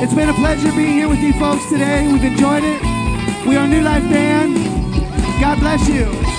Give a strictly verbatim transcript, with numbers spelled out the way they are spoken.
It's been a pleasure being here with you folks today. We've enjoyed it. We are New Life Band. God bless you.